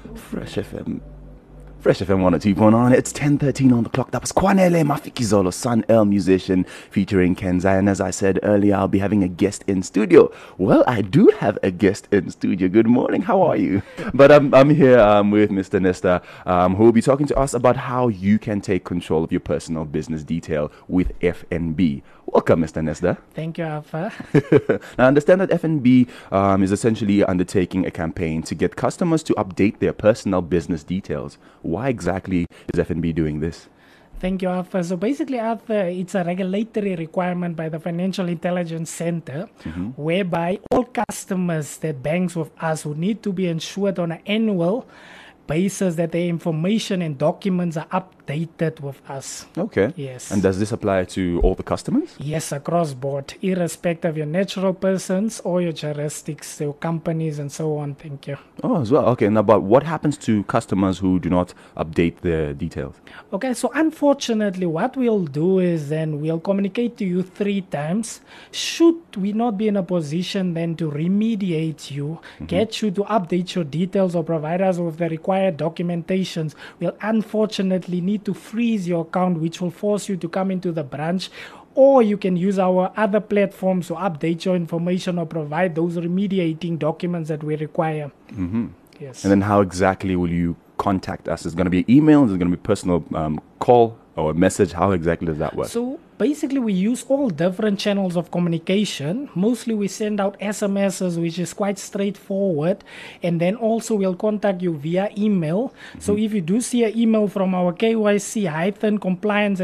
Fresh FM. Fresh FM 102.9. It's 10:13 on the clock. That was Kwanele Mafikizolo, Sun L musician featuring Kenzai. And as I said earlier, I'll be having a guest in studio. Well, I do have a guest in studio. Good morning. How are you? But I'm here with Mr. Nesta, who will be talking to us about how you can take control of your personal business detail with FNB. Welcome, Mr. Nesta. Thank you, Alpha. Now, I understand that FNB is essentially undertaking a campaign to get customers to update their personal business details. Why exactly is FNB doing this? Thank you, Alpha. So basically, Alpha, it's a regulatory requirement by the Financial Intelligence Center, whereby all customers that banks with us would need to be ensured on an annual basis that their information and documents are updated with us. Okay. Yes. And does this apply to all the customers? Yes, across board, irrespective of your natural persons or your juristics, your companies, and so on. Thank you. Oh, as well. Okay. Now, but what happens to customers who do not update their details? Okay, so unfortunately, what we'll do is then we'll communicate to you 3 times. Should we not be in a position then to remediate you, get you to update your details or provide us with the required documentations, we'll unfortunately need to freeze your account, which will force you to come into the branch, or you can use our other platforms to update your information or provide those remediating documents that we require. Yes. And then how exactly will you contact us? Is it going to be email? Is it going to be personal call or a message? How exactly does that work? So basically, we use all different channels of communication. Mostly we send out SMSs, which is quite straightforward. And then also we'll contact you via email. So if you do see an email from our KYC-compliance at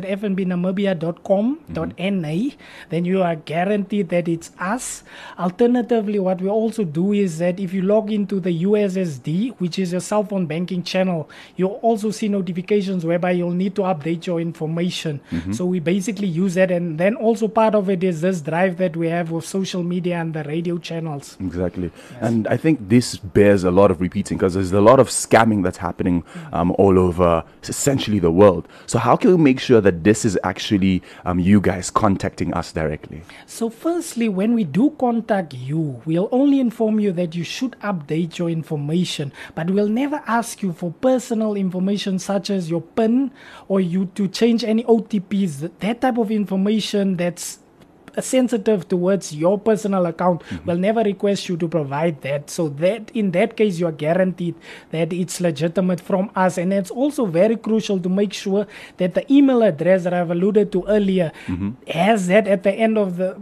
fnbnamibia.com.na, then you are guaranteed that it's us. Alternatively, what we also do is that if you log into the USSD, which is your cell phone banking channel, you'll also see notifications whereby you'll need to update your information. So we basically use that, and then also part of it is this drive that we have with social media and the radio channels. Exactly. And I think this bears a lot of repeating because there's a lot of scamming that's happening all over essentially the world. So how can we make sure that this is actually you guys contacting us directly? So firstly, when we do contact you, we'll only inform you that you should update your information, but we'll never ask you for personal information such as your PIN or you to change any OTPs. That type of information that's sensitive towards your personal account will never request you to provide that. So that in that case, you are guaranteed that it's legitimate from us. And it's also very crucial to make sure that the email address that I've alluded to earlier has that at the end of the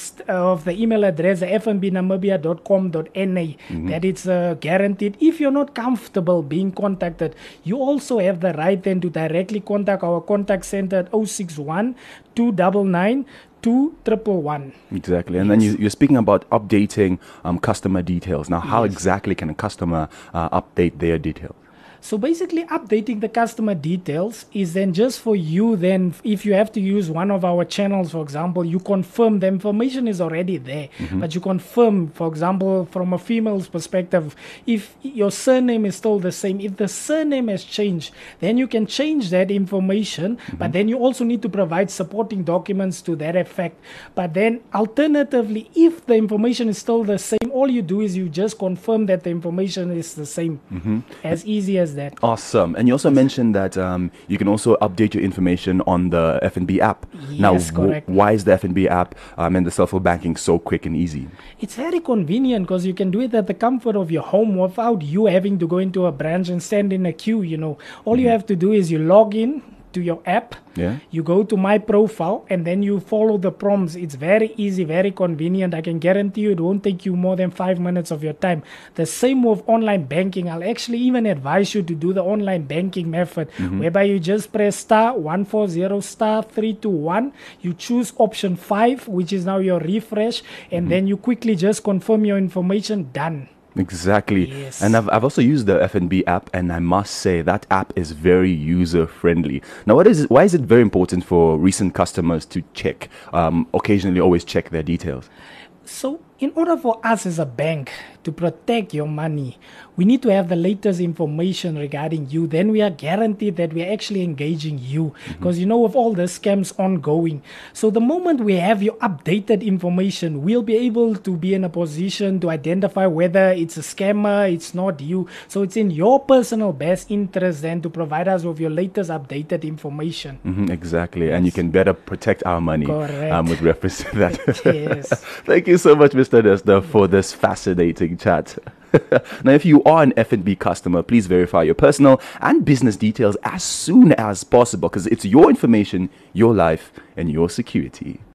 email address, fnbnamibia.com.na, that it's guaranteed. If you're not comfortable being contacted, you also have the right then to directly contact our contact center at 061 299 2111. Exactly. And then you're speaking about updating customer details. Now, how exactly can a customer update their details? So basically, updating the customer details is then just for you. Then if you have to use one of our channels, for example, you confirm the information is already there, but you confirm, for example, from a female's perspective, if your surname is still the same, if the surname has changed, then you can change that information, but then you also need to provide supporting documents to that effect. But then alternatively, if the information is still the same, all you do is you just confirm that the information is the same. As easy as that. Awesome. And you also mentioned that you can also update your information on the FNB app. Yes, correct. Why is the FNB app and the cell phone banking so quick and easy? It's very convenient because you can do it at the comfort of your home without you having to go into a branch and stand in a queue. All you have to do is you log in to your app, you go to my profile, and then you follow the prompts. It's very easy, very convenient. I can guarantee you it won't take you more than 5 minutes of your time. The same with online banking. I'll actually even advise you to do the online banking method, whereby you just press star 140 star 321. You choose option 5, which is now your refresh, and then you quickly just confirm your information. Done. Exactly. Yes. And I've also used the FNB app, and I must say that app is very user friendly. Now, why is it very important for recent customers to check, occasionally always check their details? So in order for us as a bank to protect your money, we need to have the latest information regarding you. Then we are guaranteed that we are actually engaging you, because with all the scams ongoing. So the moment we have your updated information, we'll be able to be in a position to identify whether it's a scammer, it's not you. So it's in your personal best interest then to provide us with your latest updated information. Exactly. Yes. And you can better protect our money with reference to that. Yes. Thank you so much, Mr. Nestor, for this fascinating chat. Now, if you are an FNB customer, please verify your personal and business details as soon as possible, because it's your information, your life, and your security.